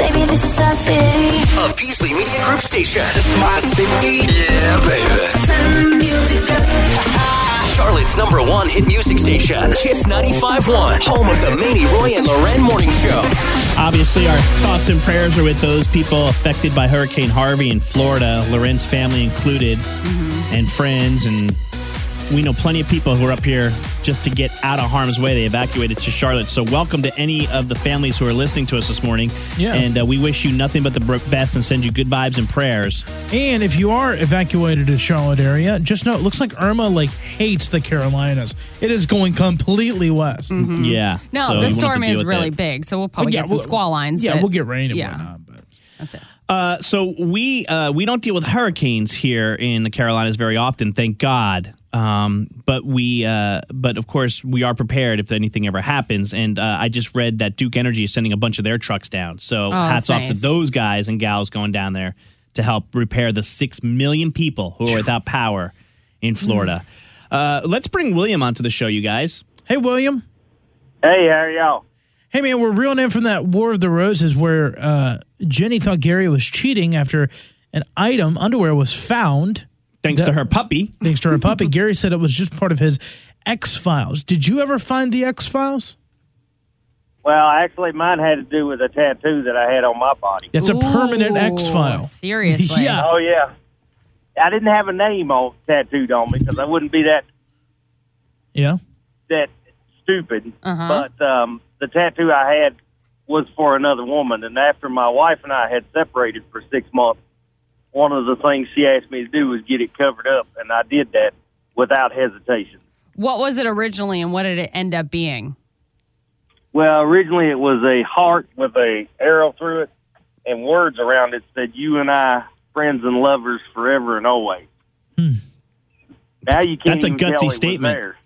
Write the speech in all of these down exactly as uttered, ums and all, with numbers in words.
Baby, this is our city. A Beasley Media Group station. This is my city. Yeah, baby. Turn the music up. Charlotte's number one hit music station. Kiss ninety-five point one. Home of the Manny, Roy, and Loren Morning Show. Obviously, our thoughts and prayers are with those people affected by Hurricane Harvey in Florida, Loren's family included, mm-hmm. and friends. And we know plenty of people who are up here just to get out of harm's way. They evacuated to Charlotte. So welcome to any of the families who are listening to us this morning. Yeah. And uh, we wish you nothing but the best and send you good vibes and prayers. And if you are evacuated to the Charlotte area, just know it looks like Irma like hates the Carolinas. It is going completely west. Mm-hmm. Yeah. No, so the storm is really it. big, so we'll probably well, yeah, get some we'll, squall lines. Yeah, but, we'll get rain and yeah. whatnot. But that's it. Uh, so we uh, we don't deal with hurricanes here in the Carolinas very often, thank God. Um, but we, uh, but of course, we are prepared if anything ever happens. And uh, I just read that Duke Energy is sending a bunch of their trucks down. So oh, hats off nice. to those guys and gals going down there to help repair the six million people who are without power in Florida. uh, let's bring William onto the show, you guys. Hey, William. Hey, how are y'all? Hey, man, we're reeling in from that War of the Roses where uh, Jenny thought Gary was cheating after an item, underwear, was found. Thanks that, to her puppy. Thanks to her puppy. Gary said it was just part of his X-Files. Did you ever find the X-Files? Well, actually, mine had to do with a tattoo that I had on my body. It's a permanent Ooh, X-File. Seriously? Yeah. Oh, yeah. I didn't have a name on tattooed on me because I wouldn't be that Yeah. that stupid. Uh-huh. But um, the tattoo I had was for another woman, and after my wife and I had separated for six months, one of the things she asked me to do was get it covered up, and I did that without hesitation. What was it originally, and what did it end up being? Well, originally it was a heart with a arrow through it, and words around it said, "You and I, friends and lovers forever and always." Hmm. Now you can't That's a even tell gutsy it statement. was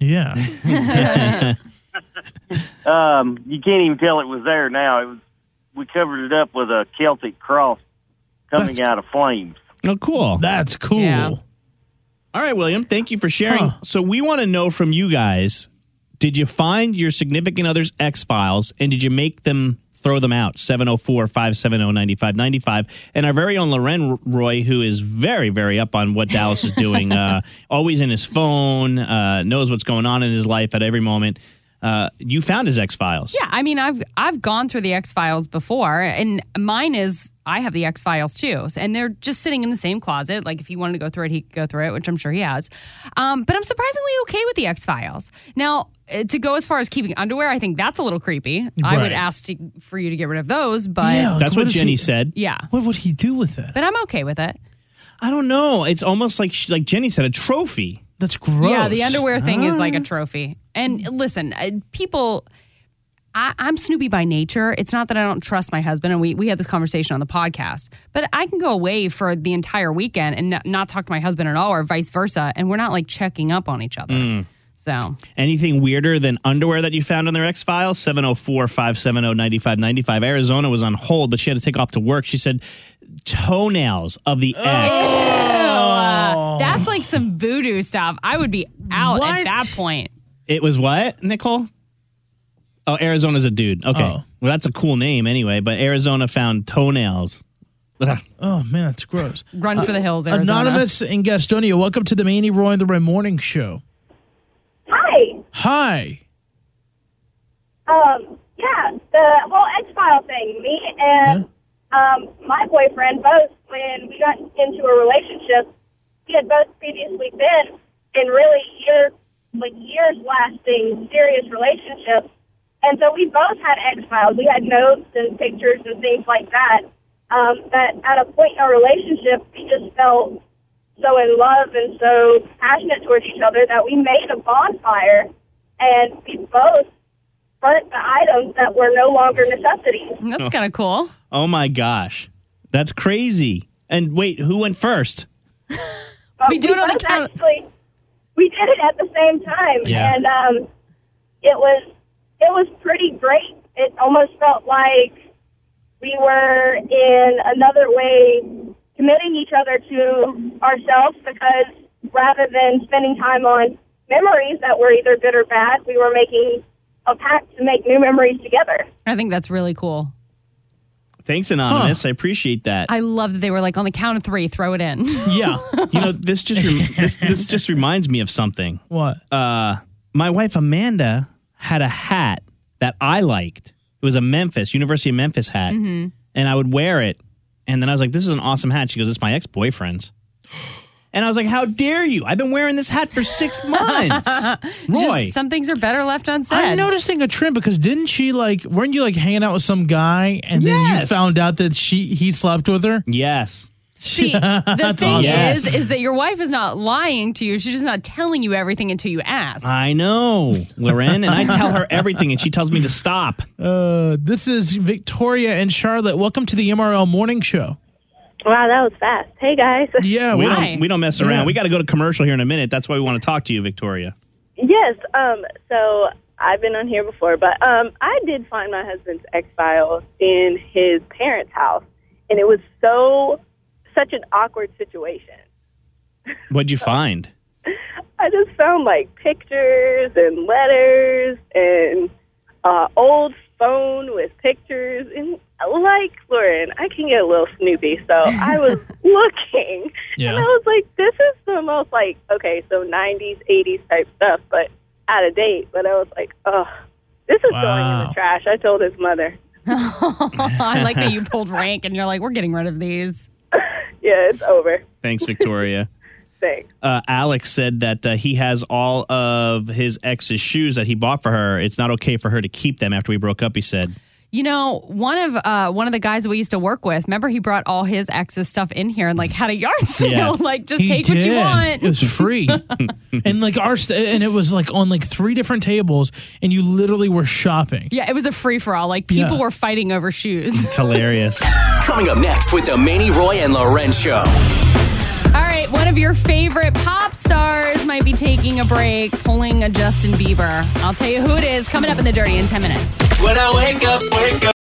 Yeah. there. um, you can't even tell it was there now. It was. We covered it up with a Celtic cross coming That's- out of flames. Oh, cool. That's cool. Yeah. All right, William, thank you for sharing. Huh. So we want to know from you guys, did you find your significant other's X-Files, and did you make them throw them out? seven oh four, five seven oh, nine five nine five. And our very own Loren Roy, who is very, very up on what Dallas is doing, uh, always in his phone, uh, knows what's going on in his life at every moment. Uh, you found his X-Files. Yeah, I mean, I've I've gone through the X-Files before, and mine is, I have the X-Files too, and they're just sitting in the same closet. Like, if he wanted to go through it, he could go through it, which I'm sure he has. Um, but I'm surprisingly okay with the X-Files. Now, to go as far as keeping underwear, I think that's a little creepy. I Right. would ask to, for you to get rid of those, but Yeah, yeah. like, That's what does Jenny he- said. What would he do with that? But I'm okay with it. I don't know. It's almost like, like Jenny said, a trophy. That's gross. Yeah, the underwear thing is like a trophy. And listen, uh, people, I, I'm Snoopy by nature. It's not that I don't trust my husband, and we, we had this conversation on the podcast, but I can go away for the entire weekend and not, not talk to my husband at all, or vice versa, and we're not like checking up on each other. Mm. So Anything weirder than underwear that you found on their X-Files? seven oh four, five seven oh, nine five nine five. Arizona was on hold, but she had to take off to work. She said toenails of the X. Uh, that's like some voodoo stuff. I would be out What? at that point. It was what, Nicole? Oh, Arizona's a dude. Okay. Oh. Well, that's a cool name anyway, but Arizona found toenails. Ugh. Oh, man, it's gross. Run for the hills, Arizona. Anonymous in Gastonia, welcome to the Manny, Roy, and the Red Morning Show. Hi. Hi. Um, yeah, the whole X-File thing. Me and um, my boyfriend both, when we got into a relationship, we had both previously been in really years, like years-lasting serious relationships. And so we both had X-Files. We had notes and pictures and things like that. Um, that at a point in our relationship, we just felt so in love and so passionate towards each other that we made a bonfire, and we both burnt the items that were no longer necessities. That's kind of cool. Oh, my gosh. That's crazy. And wait, who went first? But We do it on the both count. Actually, we did it at the same time, Yeah. and um, it was it was pretty great. It almost felt like we were in another way committing each other to ourselves, because rather than spending time on memories that were either good or bad, we were making a pact to make new memories together. I think that's really cool. Thanks, Anonymous. Huh. I appreciate that. I love that they were like, on the count of three, throw it in. Yeah. You know, this just rem- this, this just reminds me of something. What? Uh, my wife, Amanda, had a hat that I liked. It was a Memphis, University of Memphis hat. Mm-hmm. And I would wear it. And then I was like, this is an awesome hat. She goes, it's my ex-boyfriend's. And I was like, how dare you? I've been wearing this hat for six months. Roy. Just some things are better left unsaid. I'm noticing a trend because didn't she like, weren't you like hanging out with some guy and then Yes. you found out that she he slept with her? Yes. See, the thing awesome. Yes. is, is that your wife is not lying to you. She's just not telling you everything until you ask. I know, Loren. And I tell her everything and she tells me to stop. Uh, this is Victoria and Charlotte. Welcome to the M R L Morning Show. Wow, that was fast. Hey, guys. Yeah, We we Hi. don't, we don't mess around. Yeah. We got to go to commercial here in a minute. That's why we want to talk to you, Victoria. Yes, um, so I've been on here before, but um, I did find my husband's X-Files in his parents' house, and it was so, such an awkward situation. What'd you find? I just found, like, pictures and letters and uh, old phone with pictures, and like Lauren, I can get a little snoopy, so I was looking, Yeah. and I was like, this is the most, like, okay, so nineties, eighties type stuff, but out of date, but I was like, oh, this is going in Wow. the trash. I told his mother. I like that you pulled rank and you're like, we're getting rid of these. Yeah, it's over. Thanks, Victoria. Thanks. Uh, Alex said that uh, he has all of his ex's shoes that he bought for her. It's not okay for her to keep them after we broke up, he said. You know, one of uh, one of the guys that we used to work with, remember he brought all his ex's stuff in here and like had a yard sale. Yeah. Like, just He take what you did. want. It was free. And like our st- and it was like on like three different tables and you literally were shopping. Yeah, it was a free for all. Like, people Yeah. were fighting over shoes. It's hilarious. Coming up next with the Manny, Roy, and Loren Show. All right, one of your favorite pop stars might be taking a break, pulling a Justin Bieber. I'll tell you who it is coming up in the Dirty in ten minutes. When I wake up, wake up.